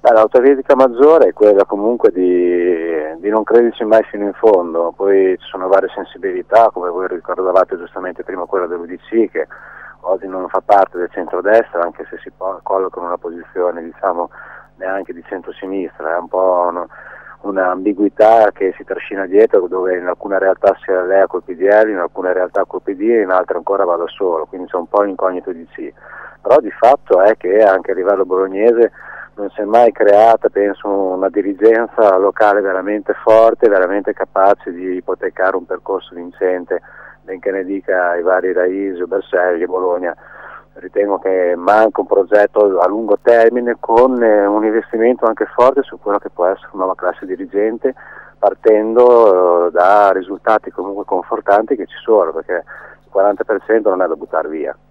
L'autocritica maggiore è quella comunque di non crederci mai fino in fondo, poi ci sono varie sensibilità, come voi ricordavate giustamente prima quella dell'UDC, che oggi non fa parte del centrodestra, anche se si colloca in una posizione diciamo neanche di centrosinistra, è un po' un'ambiguità che si trascina dietro, dove in alcune realtà si allea col PDL, in alcune realtà col PD e in altre ancora va da solo, quindi c'è un po' l'incognito di sì. Però di fatto è che anche a livello bolognese non si è mai creata, penso, una dirigenza locale veramente forte, veramente capace di ipotecare un percorso vincente, benché ne dica i vari Raisi o Berselli, Bologna. Ritengo che manca un progetto a lungo termine con un investimento anche forte su quello che può essere una nuova classe dirigente, partendo da risultati comunque confortanti che ci sono, perché il 40% non è da buttare via.